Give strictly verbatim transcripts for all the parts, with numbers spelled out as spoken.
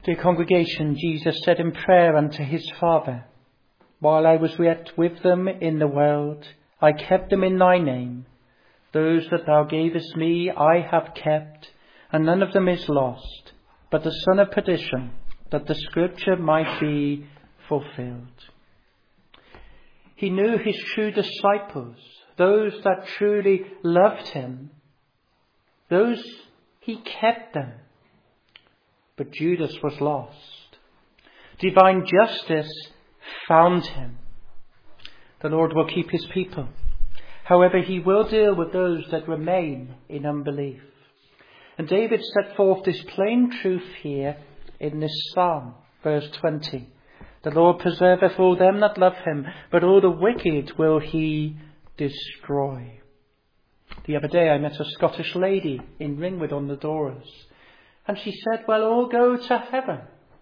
Dear congregation, Jesus said in prayer unto his Father, while I was yet with them in the world, I kept them in thy name. Those that thou gavest me I have kept, and none of them is lost, but the son of perdition, that the scripture might be fulfilled. He knew his true disciples, those that truly loved him. Those he kept them. But Judas was lost. Divine justice found him. The Lord will keep his people. However, he will deal with those that remain in unbelief. And David set forth this plain truth here in this psalm, verse twenty. The Lord preserveth all them that love him, but all the wicked will he destroy. The other day I met a Scottish lady in Ringwood on the Doors. And she said, well, all go to heaven.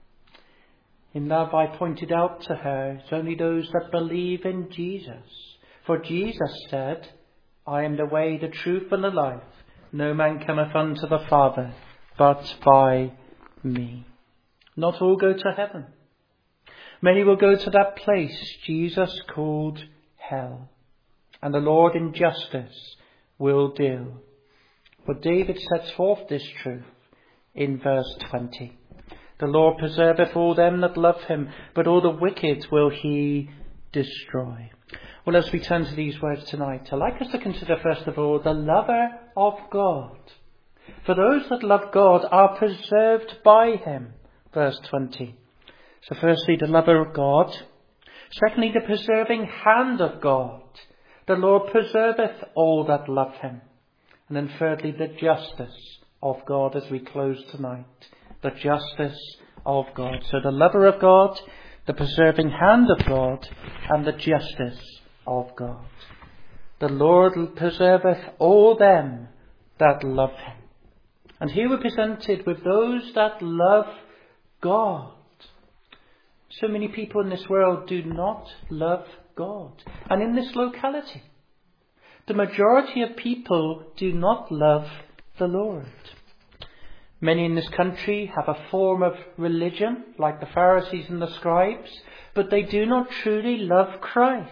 In love I pointed out to her, it's only those that believe in Jesus. For Jesus said, I am the way, the truth and the life. No man cometh unto the Father, but by me. Not all go to heaven. Many will go to that place Jesus called hell. And the Lord in justice will deal. But David sets forth this truth in verse twenty. The Lord preserveth all them that love him, but all the wicked will he destroy. Well, as we turn to these words tonight, I'd like us to consider first of all the lover of God. For those that love God are preserved by him. Verse twenty. So firstly, the lover of God. Secondly, the preserving hand of God. The Lord preserveth all that love him. And then thirdly, the justice of God as we close tonight. The justice of God. So the lover of God, the preserving hand of God, and the justice of God. The Lord preserveth all them that love him. And here we're presented with those that love God. So many people in this world do not love God. And in this locality, the majority of people do not love the Lord. Many in this country have a form of religion, like the Pharisees and the scribes, but they do not truly love Christ.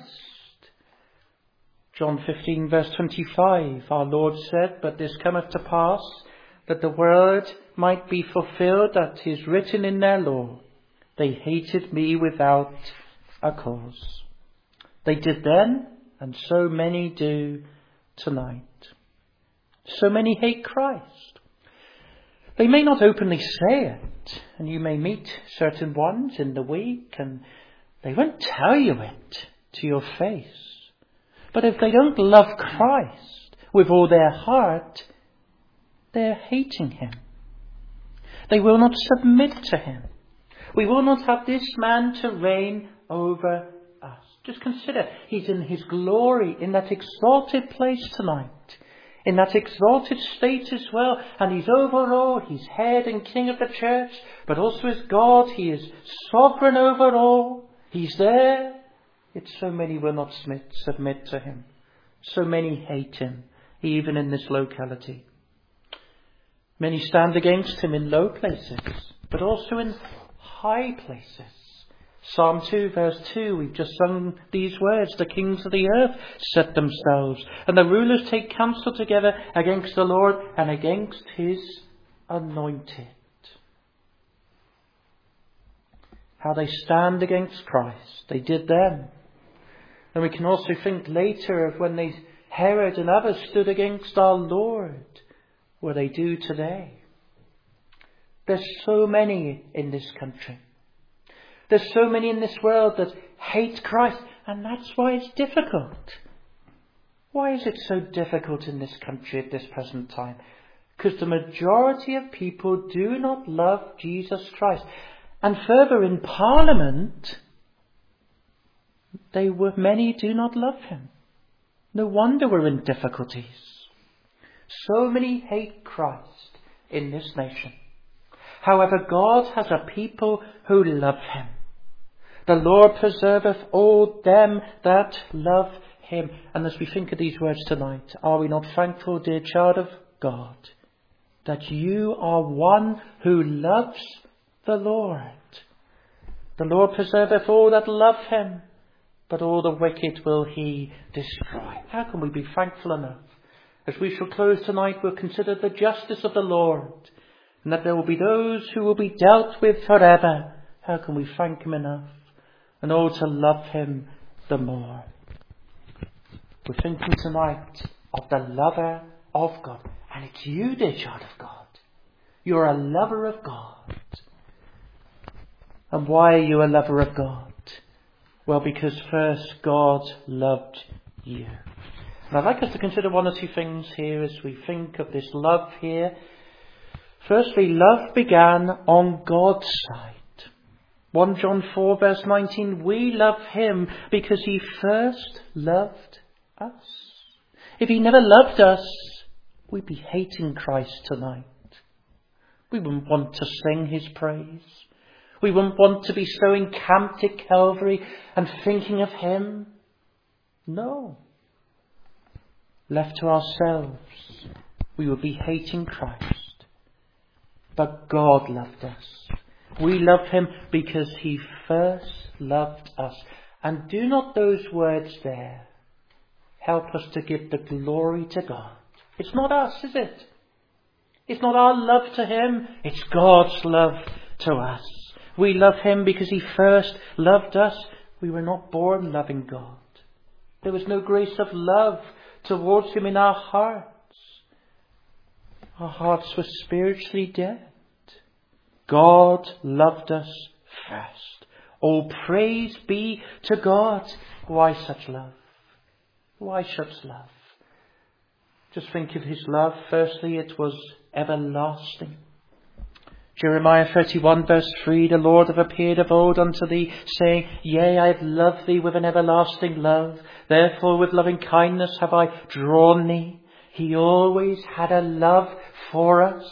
John fifteen verse twenty-five, our Lord said, but this cometh to pass, that the word might be fulfilled that is written in their law. They hated me without a cause. They did then, and so many do tonight. So many hate Christ. They may not openly say it, and you may meet certain ones in the week, and they won't tell you it to your face. But if they don't love Christ with all their heart, they're hating him. They will not submit to him. We will not have this man to reign over us. Just consider, he's in his glory, in that exalted place tonight. In that exalted state as well. And he's over all. He's head and king of the church. But also as God, he is sovereign over all. He's there. Yet so many will not submit, submit to him. So many hate him, even in this locality. Many stand against him in low places, but also in high places. Psalm two verse two, we've just sung these words. The kings of the earth set themselves, and the rulers take counsel together against the Lord and against his anointed. How they stand against Christ. They did then. And we can also think later of when they, Herod and others stood against our Lord. What they do today. There's so many in this country. There's so many in this world that hate Christ, and that's why it's difficult. Why is it so difficult in this country at this present time? Because the majority of people do not love Jesus Christ. And further, in Parliament, they were, many do not love him. No wonder we're in difficulties. So many hate Christ in this nation. However, God has a people who love him. The Lord preserveth all them that love him. And as we think of these words tonight, are we not thankful, dear child of God, that you are one who loves the Lord. The Lord preserveth all that love him, but all the wicked will he destroy. How can we be thankful enough? As we shall close tonight, we'll consider the justice of the Lord, and that there will be those who will be dealt with forever. How can we thank him enough? And all to love him the more. We're thinking tonight of the lover of God. And it's you, dear child of God. You're a lover of God. And why are you a lover of God? Well, because first God loved you. And I'd like us to consider one or two things here as we think of this love here. Firstly, love began on God's side. First John four verse nineteen, we love him because he first loved us. If he never loved us, we'd be hating Christ tonight. We wouldn't want to sing his praise. We wouldn't want to be so encamped at Calvary and thinking of him. No. Left to ourselves, we would be hating Christ. But God loved us. We love him because he first loved us. And do not those words there help us to give the glory to God? It's not us, is it? It's not our love to him. It's God's love to us. We love him because he first loved us. We were not born loving God. There was no grace of love towards him in our hearts. Our hearts were spiritually dead. God loved us first. Oh, praise be to God. Why such love? Why such love? Just think of his love. Firstly, it was everlasting. Jeremiah thirty-one verse three, the Lord have appeared of old unto thee, saying, yea, I have loved thee with an everlasting love. Therefore with loving kindness have I drawn thee. He always had a love for us.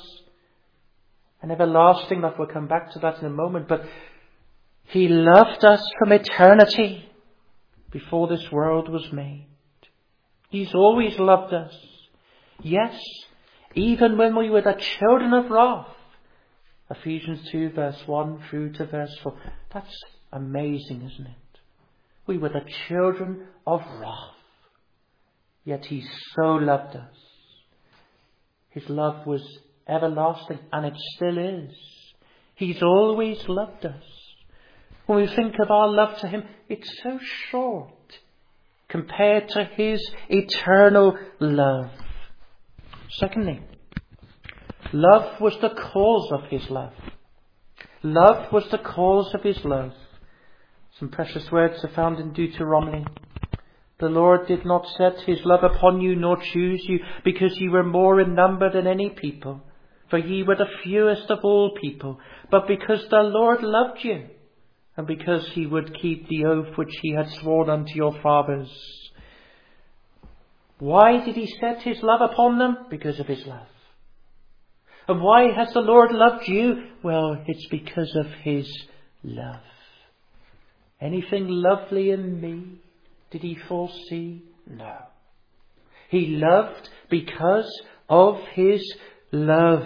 An everlasting love. We'll come back to that in a moment. But he loved us from eternity before this world was made. He's always loved us. Yes, even when we were the children of wrath. Ephesians two verse one through to verse four. That's amazing, isn't it? We were the children of wrath. Yet he so loved us. His love was everlasting, and it still is. He's always loved us. When we think of our love to him, it's so short compared to his eternal love. Secondly, love was the cause of his love. Love was the cause of his love. Some precious words are found in Deuteronomy. The Lord did not set his love upon you, nor choose you, because ye were more in number than any people. For ye were the fewest of all people. But because the Lord loved you, and because he would keep the oath which he had sworn unto your fathers. Why did he set his love upon them? Because of his love. And why has the Lord loved you? Well, it's because of his love. Anything lovely in me did he foresee? No. He loved because of his love.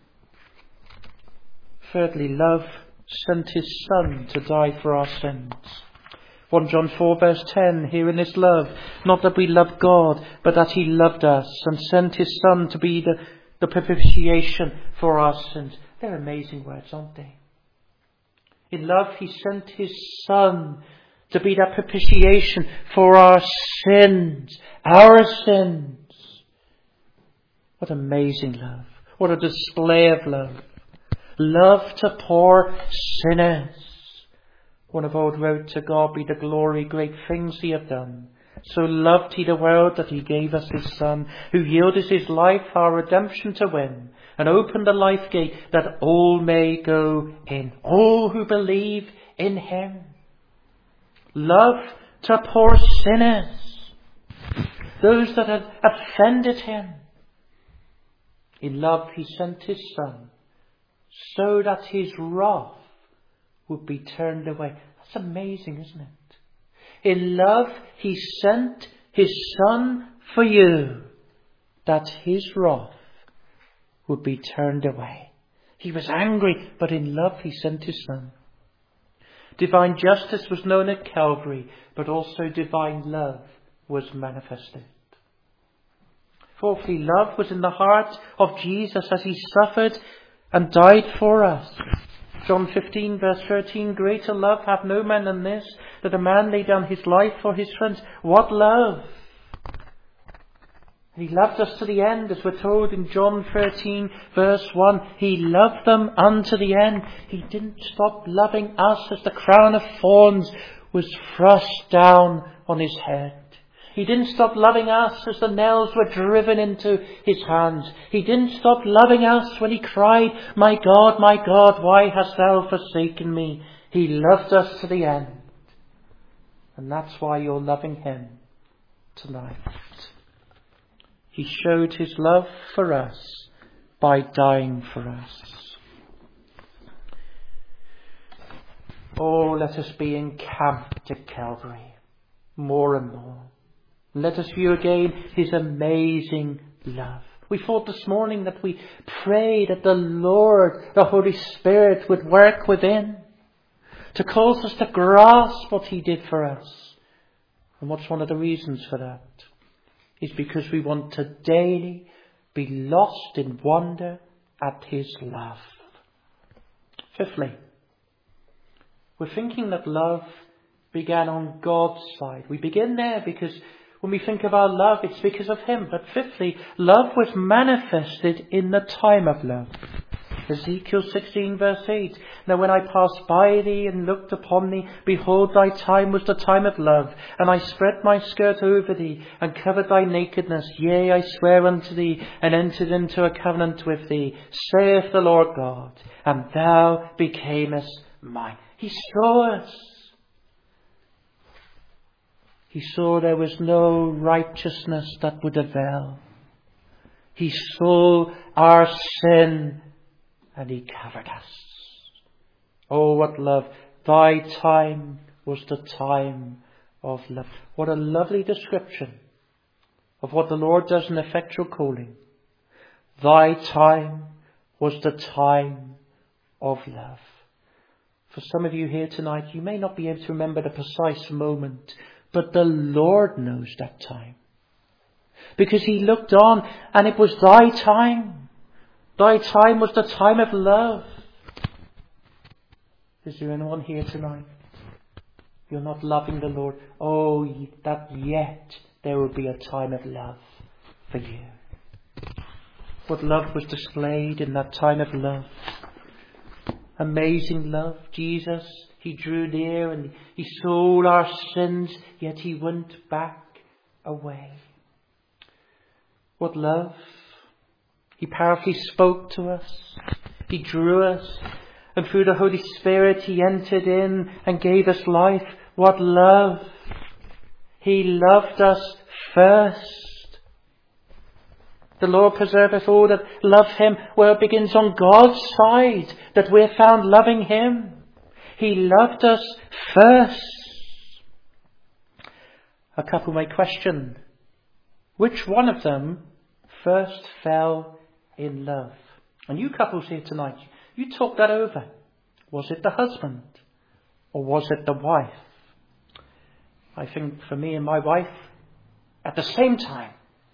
Thirdly, love sent his Son to die for our sins. First John four verse ten, here in this love, not that we loved God, but that he loved us and sent his Son to be the, the propitiation for our sins. They're amazing words, aren't they? In love, he sent his Son to be that propitiation for our sins, our sins. What amazing love. What a display of love. Love to poor sinners. One of old wrote, to God be the glory, great things he hath done. So loved he the world that he gave us his Son, who yielded his life our redemption to win, and opened the life gate that all may go in. All who believe in him. Love to poor sinners. Those that had offended him. In love he sent his Son, so that his wrath would be turned away. That's amazing, isn't it? In love he sent his Son for you, that his wrath would be turned away. He was angry, but in love he sent his Son. Divine justice was known at Calvary, but also divine love was manifested. Fourthly, love was in the heart of Jesus as he suffered and died for us. John fifteen verse thirteen, greater love hath no man than this, that a man lay down his life for his friends. What love! And he loved us to the end, as we're told in John thirteen verse one. He loved them unto the end. He didn't stop loving us as the crown of thorns was thrust down on his head. He didn't stop loving us as the nails were driven into his hands. He didn't stop loving us when he cried, my God, my God, why hast thou forsaken me? He loved us to the end. And that's why you're loving him tonight. He showed his love for us by dying for us. Oh, let us be encamped at Calvary more and more. Let us view again his amazing love. We thought this morning that we pray that the Lord, the Holy Spirit, would work within to cause us to grasp what he did for us. And what's one of the reasons for that? Is because we want to daily be lost in wonder at his love. Fifthly, we're thinking that love began on God's side. We begin there because when we think of our love, it's because of him. But fifthly, love was manifested in the time of love. Ezekiel sixteen verse eight. Now when I passed by thee and looked upon thee, behold, thy time was the time of love. And I spread my skirt over thee and covered thy nakedness. Yea, I swear unto thee and entered into a covenant with thee, saith the Lord God, and thou becamest mine. He saw us. He saw there was no righteousness that would avail. He saw our sin and he covered us. Oh, what love. Thy time was the time of love. What a lovely description of what the Lord does in effectual calling. Thy time was the time of love. For some of you here tonight, you may not be able to remember the precise moment, but the Lord knows that time. Because he looked on and it was thy time. Thy time was the time of love. Is there anyone here tonight? You're not loving the Lord. Oh, that yet there will be a time of love for you. What love was displayed in that time of love. Amazing love. Jesus, he drew near and he saw all our sins, yet he went back away. What love. He powerfully spoke to us. He drew us. And through the Holy Spirit he entered in and gave us life. What love. He loved us first. The Lord preserveth all that love him. Well, it begins on God's side that we're found loving him. He loved us first. A couple may question, which one of them first fell in love? And you couples here tonight, you talk that over. Was it the husband or was it the wife? I think for me and my wife, at the same time,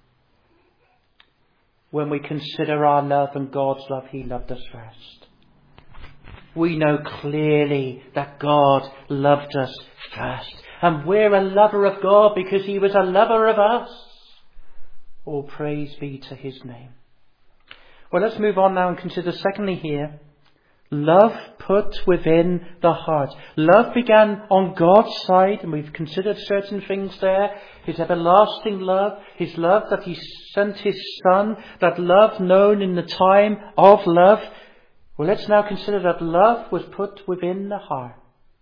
when we consider our love and God's love, he loved us first. We know clearly that God loved us first. And we're a lover of God because he was a lover of us. All praise be to his name. Well, let's move on now and consider secondly here, love put within the heart. Love began on God's side, and we've considered certain things there. His everlasting love, his love that he sent his Son, that love known in the time of love. Well, let's now consider that love was put within the heart.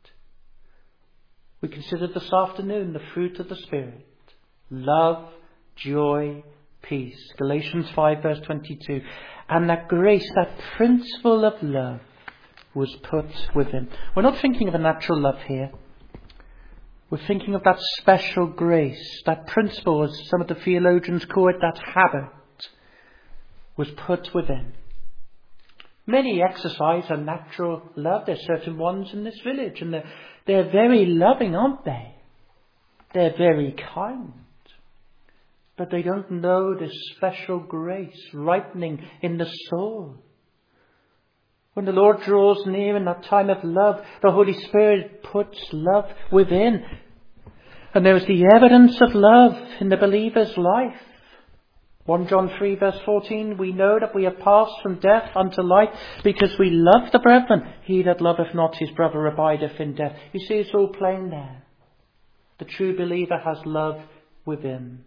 We considered this afternoon the fruit of the Spirit. Love, joy, peace. Galatians five verse twenty-two. And that grace, that principle of love was put within. We're not thinking of a natural love here. We're thinking of that special grace, that principle, as some of the theologians call it, that habit, was put within. Many exercise a natural love. There's certain ones in this village, and they're, they're very loving, aren't they? They're very kind. But they don't know this special grace ripening in the soul. When the Lord draws near in that time of love, the Holy Spirit puts love within. And there is the evidence of love in the believer's life. First John three verse fourteen, we know that we have passed from death unto life because we love the brethren. He that loveth not his brother abideth in death. You see, it's all plain there. The true believer has love within.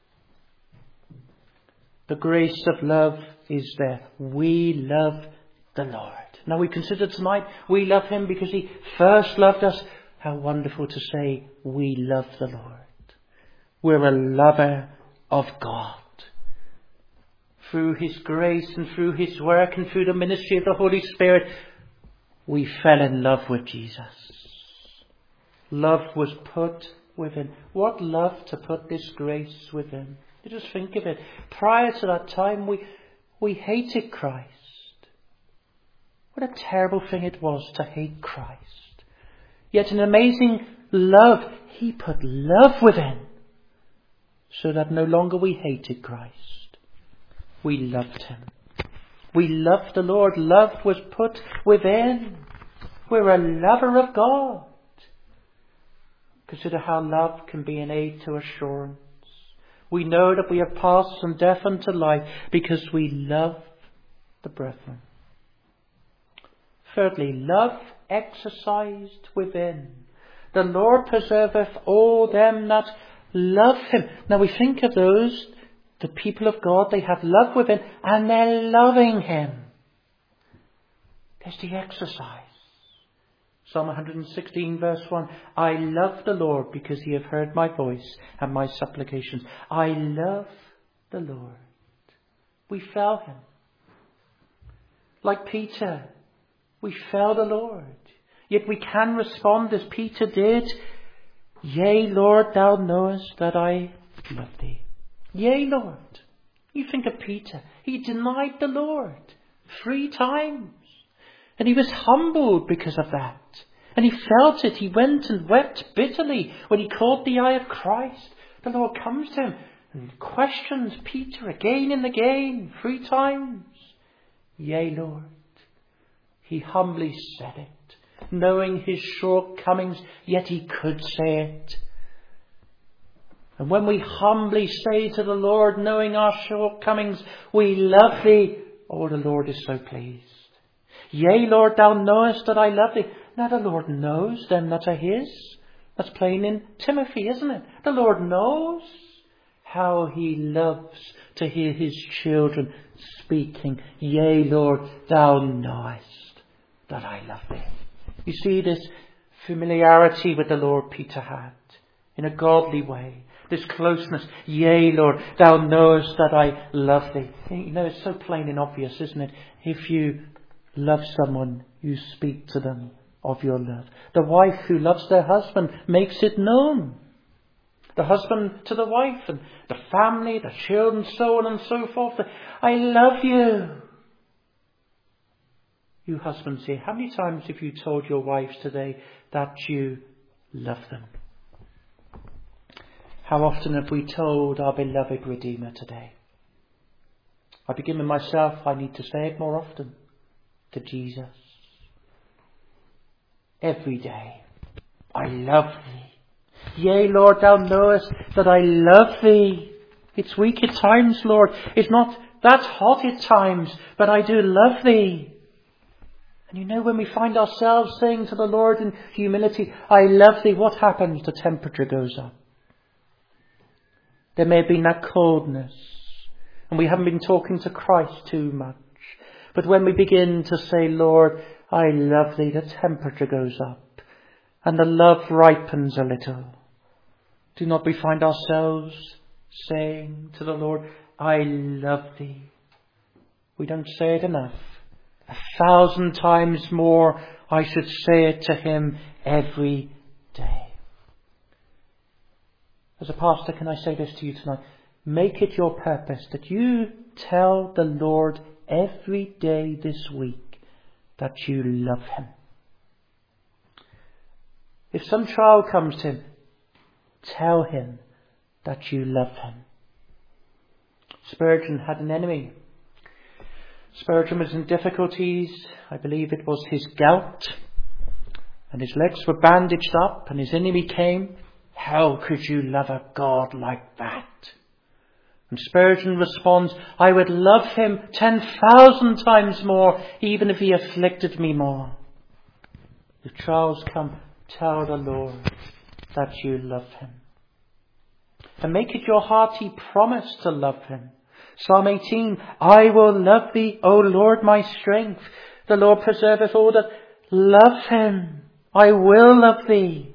The grace of love is there. We love the Lord. Now we consider tonight, we love him because he first loved us. How wonderful to say, we love the Lord. We're a lover of God. Through his grace and through his work and through the ministry of the Holy Spirit, we fell in love with Jesus. Love was put within. What love to put this grace within. You just think of it. Prior to that time, we, we hated Christ. What a terrible thing it was to hate Christ. Yet an amazing love, he put love within, so that no longer we hated Christ. We loved him. We loved the Lord. Love was put within. We're a lover of God. Consider how love can be an aid to assurance. We know that we have passed from death unto life because we love the brethren. Thirdly, love exercised within. The Lord preserveth all them that love him. Now we think of those, the people of God, they have love within and they're loving him. There's the exercise. Psalm one sixteen verse one. I love the Lord because he hath heard my voice and my supplications. I love the Lord. We fell him. Like Peter, we fell the Lord. Yet we can respond as Peter did. Yea, Lord, thou knowest that I love thee. Yea, Lord. You think of Peter. He denied the Lord three times. And he was humbled because of that. And he felt it. He went and wept bitterly when he caught the eye of Christ. The Lord comes to him and questions Peter again and again, three times. Yea, Lord. He humbly said it, knowing his shortcomings, yet he could say it. And when we humbly say to the Lord, knowing our shortcomings, we love thee, oh, the Lord is so pleased. Yea, Lord, thou knowest that I love thee. Now the Lord knows them that are his. That's plain in Timothy, isn't it? The Lord knows how he loves to hear his children speaking. Yea, Lord, thou knowest that I love thee. You see this familiarity with the Lord Peter had in a godly way. This closeness. Yea, Lord, thou knowest that I love thee. You know, it's so plain and obvious, isn't it? If you love someone, you speak to them of your love. The wife who loves their husband makes it known. The husband to the wife and the family, the children, so on and so forth. I love you. You husbands here, how many times have you told your wives today that you love them? How often have we told our beloved Redeemer today? I begin with myself. I need to say it more often. To Jesus. Every day. I love thee. Yea, Lord, thou knowest that I love thee. It's weak at times, Lord. It's not that hot at times, but I do love thee. And you know, when we find ourselves saying to the Lord in humility, I love thee, what happens? The temperature goes up. There may have been that coldness. And we haven't been talking to Christ too much. But when we begin to say, Lord, I love thee, the temperature goes up. And the love ripens a little. Do not we find ourselves saying to the Lord, I love thee? We don't say it enough. A thousand times more I should say it to him every day. As a pastor, can I say this to you tonight? Make it your purpose that you tell the Lord every day this week that you love him. If some trial comes to him, tell him that you love him. Spurgeon had an enemy. Spurgeon was in difficulties. I believe it was his gout. And his legs were bandaged up, and his enemy came. How could you love a God like that? And Spurgeon responds, I would love him ten thousand times more, even if he afflicted me more. If trials come, tell the Lord that you love him. And make it your hearty promise to love him. Psalm eighteen, I will love thee, O Lord, my strength. The Lord preserveth all that love him. I will love thee.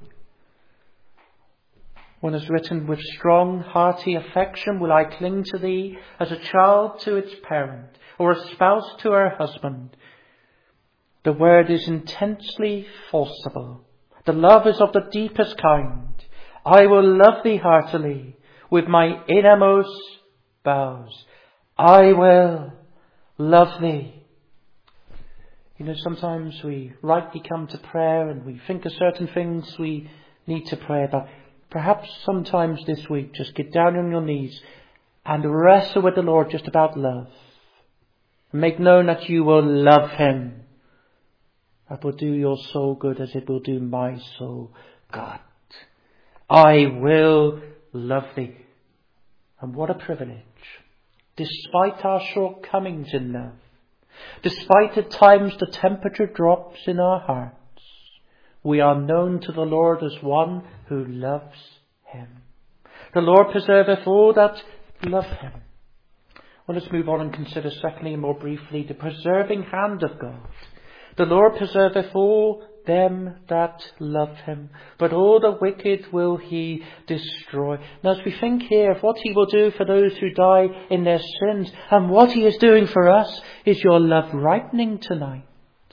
One is written, with strong, hearty affection will I cling to thee, as a child to its parent, or a spouse to her husband. The word is intensely forcible. The love is of the deepest kind. I will love thee heartily, with my innermost bowels. I will love thee. You know, sometimes we rightly come to prayer and we think of certain things we need to pray about. Perhaps sometimes this week, just get down on your knees and wrestle with the Lord just about love. Make known that you will love him. That will do your soul good as it will do my soul good. I will love thee. And what a privilege. Despite our shortcomings in love, despite at times the temperature drops in our hearts, we are known to the Lord as one who loves him. The Lord preserveth all that love him. Well, let's move on and consider secondly and more briefly the preserving hand of God. The Lord preserveth all them that love him, but all the wicked will he destroy. Now, as we think here of what he will do for those who die in their sins, and what he is doing for us, is your love ripening tonight?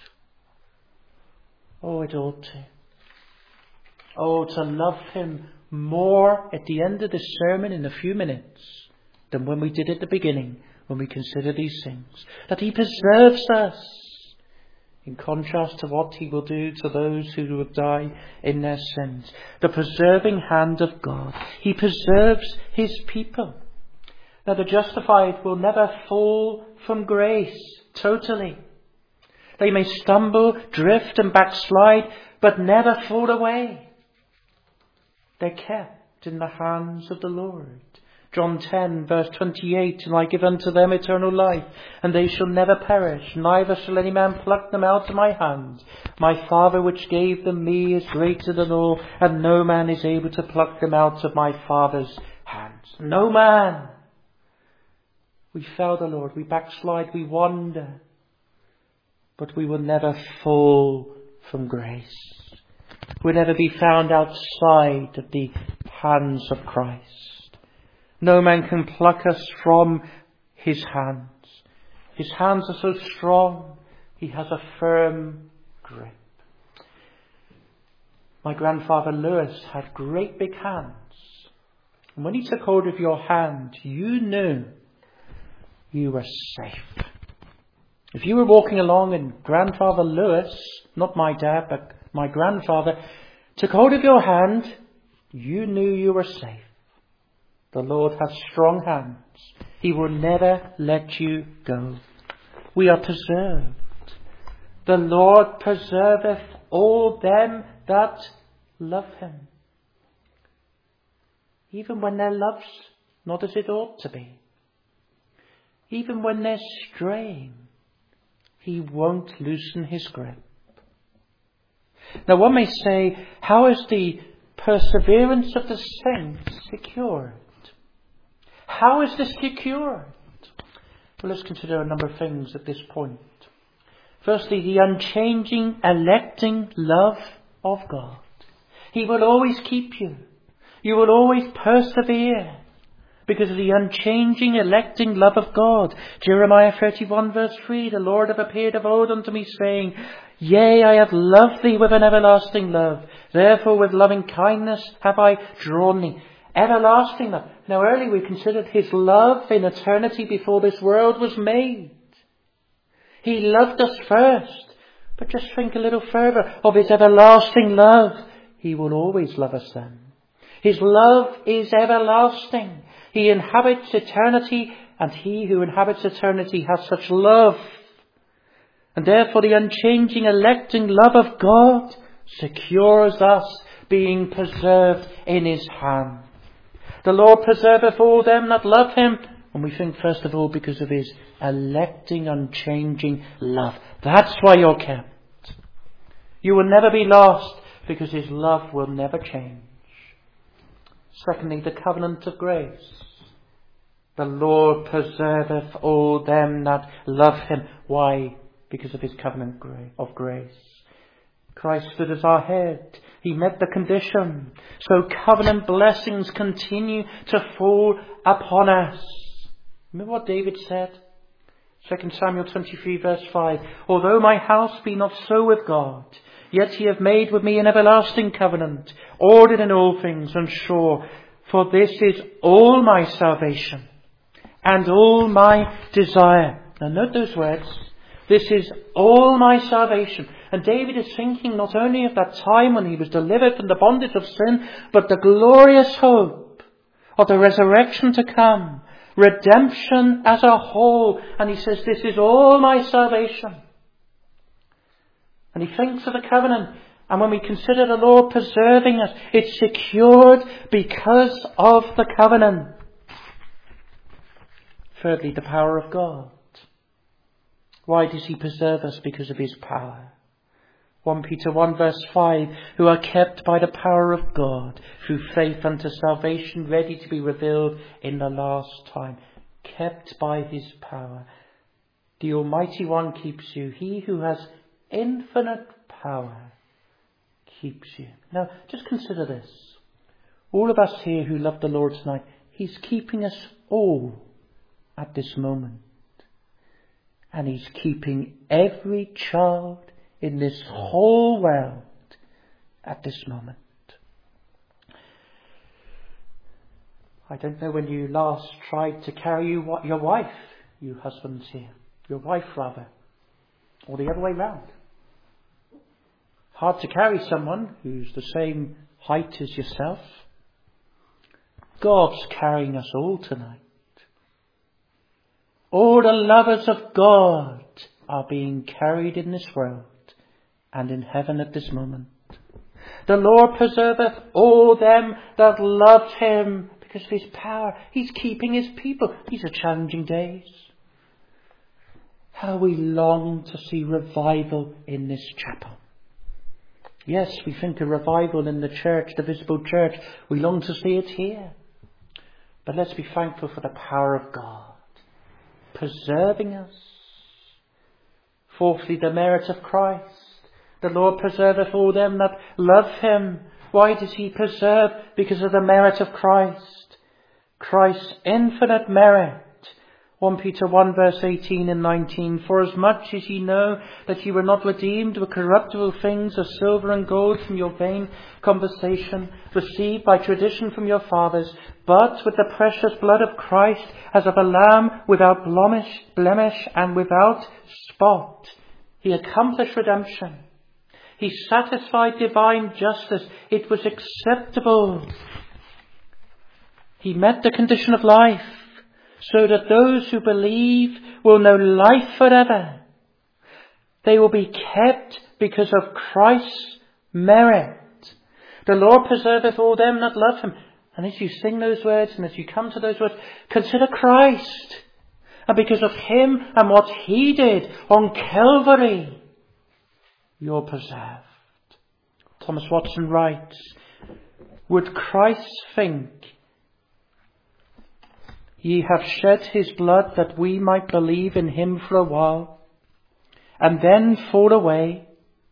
Oh, it ought to. Oh, to love him more at the end of the sermon in a few minutes than when we did at the beginning, when we consider these things. That he preserves us, in contrast to what he will do to those who will die in their sins. The preserving hand of God. He preserves his people. Now, the justified will never fall from grace totally. They may stumble, drift and backslide, but never fall away. They're kept in the hands of the Lord. John ten verse twenty-eight, and I give unto them eternal life, and they shall never perish, neither shall any man pluck them out of my hand. My Father which gave them me is greater than all, and no man is able to pluck them out of my Father's hands. No man. We fail the Lord, we backslide, we wander, but we will never fall from grace. We'll never be found outside of the hands of Christ. No man can pluck us from his hands. His hands are so strong, he has a firm grip. My grandfather Lewis had great big hands. And when he took hold of your hand, you knew you were safe. If you were walking along and Grandfather Lewis, not my dad, but my grandfather, took hold of your hand, you knew you were safe. The Lord has strong hands. He will never let you go. We are preserved. The Lord preserveth all them that love him. Even when their love's not as it ought to be. Even when they're straying, he won't loosen his grip. Now, one may say, how is the perseverance of the saints secured? How is this secured? Well, let's consider a number of things at this point. Firstly, the unchanging, electing love of God. He will always keep you. You will always persevere because of the unchanging, electing love of God. Jeremiah thirty-one verse three, the Lord hath appeared of old unto me, saying, Yea, I have loved thee with an everlasting love. Therefore with loving kindness have I drawn thee. Everlasting love. Now earlier we considered his love in eternity before this world was made. He loved us first But just think a little further of his everlasting love. He will always love us then. His love is everlasting. He inhabits eternity, and he who inhabits eternity has such love. And therefore the unchanging, electing love of God secures us being preserved in his hand. The Lord preserveth all them that love him. And we think first of all because of his electing, unchanging love. That's why you're kept. You will never be lost because his love will never change. Secondly, the covenant of grace. The Lord preserveth all them that love him. Why? Because of his covenant of grace. Christ stood as our head. He met the condition. So covenant blessings continue to fall upon us. Remember what David said? Second Samuel twenty-three verse five. Although my house be not so with God, yet he hath made with me an everlasting covenant, ordered in all things and sure. For this is all my salvation and all my desire. Now note those words. This is all my salvation. And David is thinking not only of that time when he was delivered from the bondage of sin, but the glorious hope of the resurrection to come. Redemption as a whole. And he says, this is all my salvation. And he thinks of the covenant. And when we consider the Lord preserving us, it's secured because of the covenant. Thirdly, the power of God. Why does he preserve us? Because of his power. First Peter one verse five, who are kept by the power of God through faith unto salvation, ready to be revealed in the last time. Kept by his power. The Almighty One keeps you. He who has infinite power keeps you. Now, just consider this. All of us here who love the Lord tonight, he's keeping us all at this moment. And he's keeping every child in this whole world at this moment. I don't know when you last tried to carry your wife, you husbands here. Your wife rather. Or the other way round. Hard to carry someone who's the same height as yourself. God's carrying us all tonight. All the lovers of God are being carried in this world and in heaven at this moment. The Lord preserveth all them that love him because of his power. He's keeping his people. These are challenging days. How we long to see revival in this chapel. Yes, we think of revival in the church, the visible church. We long to see it here. But let's be thankful for the power of God. Preserving us. Fourthly, the merit of Christ. The Lord preserveth all them that love him. Why does he preserve? Because of the merit of Christ. Christ's infinite merit. First Peter one verse eighteen and nineteen. For as much as ye know that ye were not redeemed with corruptible things of silver and gold from your vain conversation, received by tradition from your fathers, but with the precious blood of Christ, as of a lamb without blemish, blemish and without spot. He accomplished redemption. He satisfied divine justice. It was acceptable. He met the condition of life, so that those who believe will know life forever. They will be kept because of Christ's merit. The Lord preserveth all them that love him. And as you sing those words and as you come to those words, consider Christ. And because of him and what he did on Calvary, you're preserved. Thomas Watson writes, would Christ think, ye have shed his blood that we might believe in him for a while, and then fall away?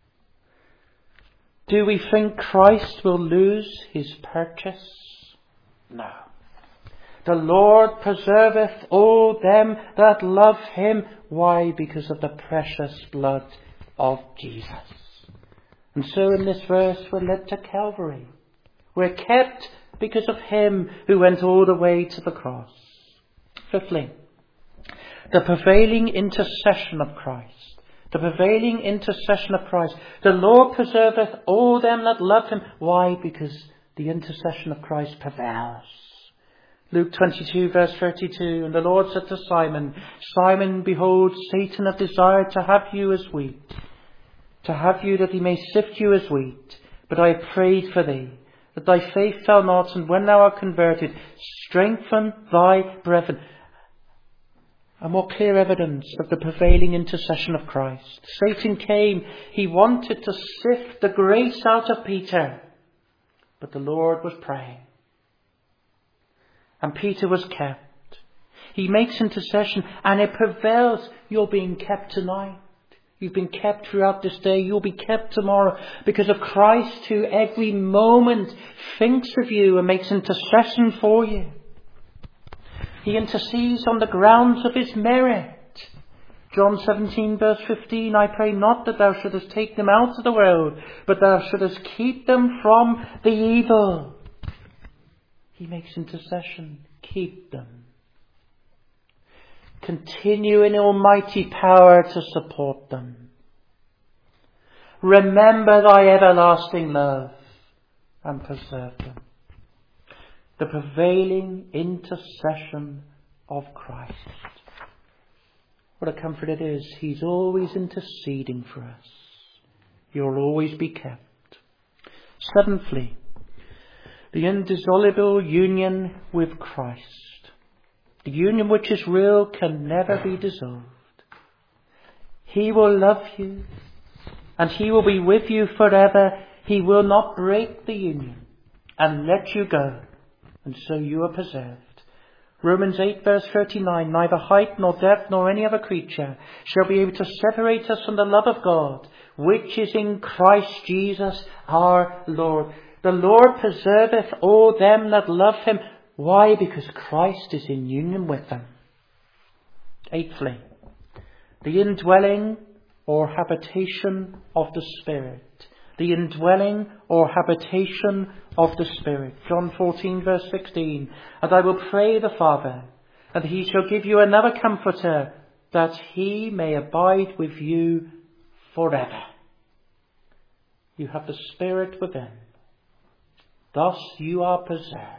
Do we think Christ will lose his purchase? No. The Lord preserveth all them that love him. Why? Because of the precious blood of Jesus. And so in this verse we're led to Calvary. We're kept because of him who went all the way to the cross. Fifthly, the prevailing intercession of Christ. The prevailing intercession of Christ. The Lord preserveth all them that love him. Why? Because the intercession of Christ prevails. Luke twenty-two verse thirty-two. And the Lord said to Simon, Simon, behold, Satan hath desired to have you as wheat. To have you that he may sift you as wheat. But I have prayed for thee, that thy faith fail not, and when thou art converted, strengthen thy brethren. A more clear evidence of the prevailing intercession of Christ. Satan came. He wanted to sift the grace out of Peter. But the Lord was praying. And Peter was kept. He makes intercession and it prevails. You're being kept tonight. You've been kept throughout this day. You'll be kept tomorrow because of Christ, who every moment thinks of you and makes intercession for you. He intercedes on the grounds of his merit. John seventeen verse fifteen, I pray not that thou shouldest take them out of the world, but thou shouldest keep them from the evil. He makes intercession. Keep them. Continue in almighty power to support them. Remember thy everlasting love and preserve them. The prevailing intercession of Christ. What a comfort it is. He's always interceding for us. You'll always be kept. Seventhly, the indissoluble union with Christ. The union which is real can never be dissolved. He will love you and he will be with you forever. He will not break the union and let you go, and so you are preserved. Romans eight verse thirty-nine, neither height nor depth nor any other creature shall be able to separate us from the love of God, which is in Christ Jesus our Lord. The Lord preserveth all them that love him. Why? Because Christ is in union with them. Eighthly, the indwelling or habitation of the Spirit. The indwelling or habitation of the Spirit. John fourteen verse sixteen. And I will pray the Father, and he shall give you another comforter, that he may abide with you forever. You have the Spirit within. Thus you are preserved.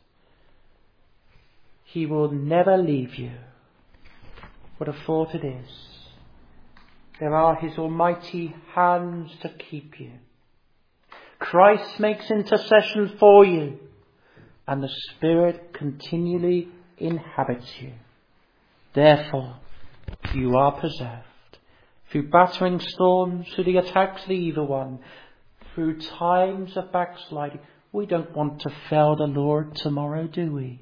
He will never leave you. What a thought it is. There are his almighty hands to keep you. Christ makes intercession for you, and the Spirit continually inhabits you. Therefore, you are preserved. Through battering storms, through the attacks of the evil one, through times of backsliding. We don't want to fail the Lord tomorrow, do we?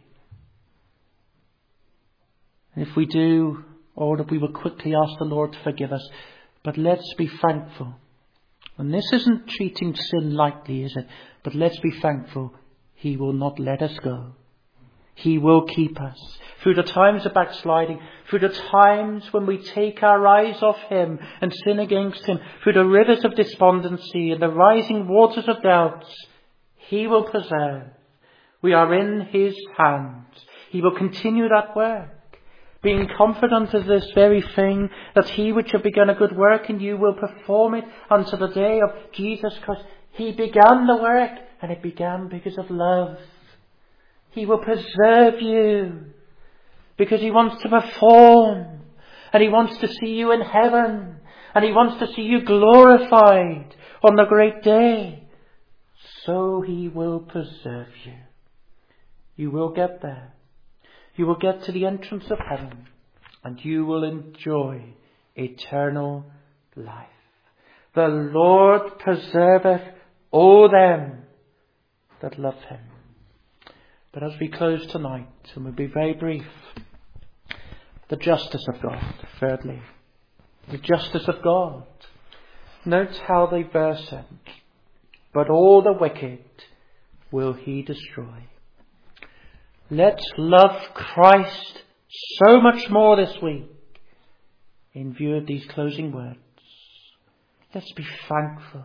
And if we do, or that we will quickly ask the Lord to forgive us. But let's be thankful. And this isn't treating sin lightly, is it? But let's be thankful. He will not let us go. He will keep us. Through the times of backsliding, through the times when we take our eyes off him and sin against him, through the rivers of despondency and the rising waters of doubts, he will preserve. We are in his hands. He will continue that work. Being confident of this very thing, that he which have begun a good work in you will perform it unto the day of Jesus Christ. He began the work, and it began because of love. He will preserve you because he wants to perform, and he wants to see you in heaven, and he wants to see you glorified on the great day. So he will preserve you. You will get there. You will get to the entrance of heaven, and you will enjoy eternal life. The Lord preserveth all them that love him. But as we close tonight, and we'll be very brief, the justice of God. Thirdly, the justice of God. Note how the verse ends. But all the wicked will he destroy. Let's love Christ so much more this week in view of these closing words. Let's be thankful.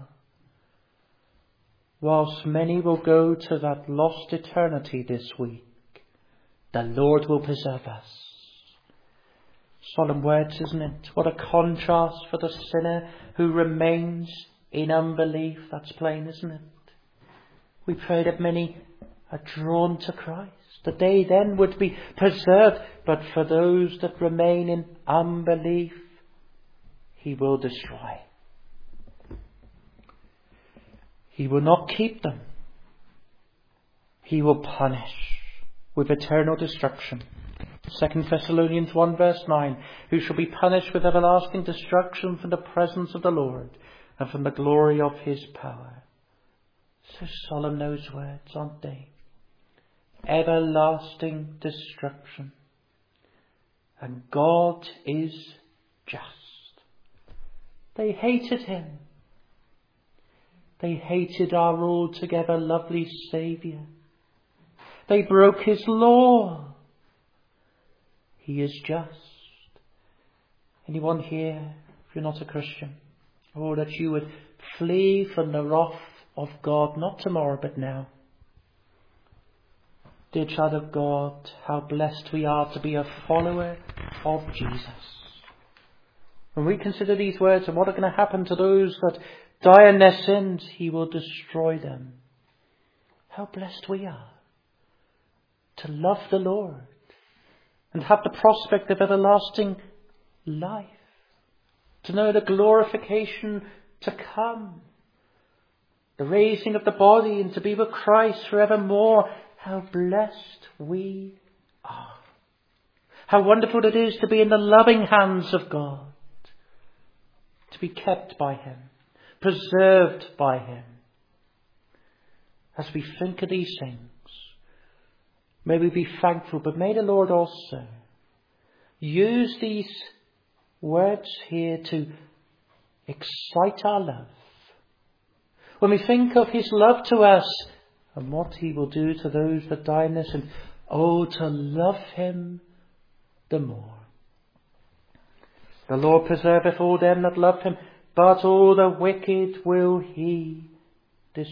Whilst many will go to that lost eternity this week, the Lord will preserve us. Solemn words, isn't it? What a contrast for the sinner who remains in unbelief. That's plain, isn't it? We pray that many are drawn to Christ, that they then would be preserved. But for those that remain in unbelief, he will destroy. He will not keep them. He will punish with eternal destruction. Second Thessalonians one verse nine, who shall be punished with everlasting destruction from the presence of the Lord and from the glory of his power. So solemn those words, aren't they? Everlasting destruction. And God is just. They hated him. They hated our altogether lovely Saviour. They broke his law. He is just. Anyone here, if you're not a Christian, or that you would flee from the wrath of God, not tomorrow but now. Dear child of God, how blessed we are to be a follower of Jesus. When we consider these words and what are going to happen to those that die in their sins, he will destroy them. How blessed we are to love the Lord and have the prospect of everlasting life, to know the glorification to come, the raising of the body, and to be with Christ forevermore. How blessed we are. How wonderful it is to be in the loving hands of God, to be kept by him, preserved by him. As we think of these things, may we be thankful, but may the Lord also use these words here to excite our love. When we think of his love to us and what he will do to those that die in this, and oh, to love him the more. The Lord preserveth all them that love him, but all the wicked will he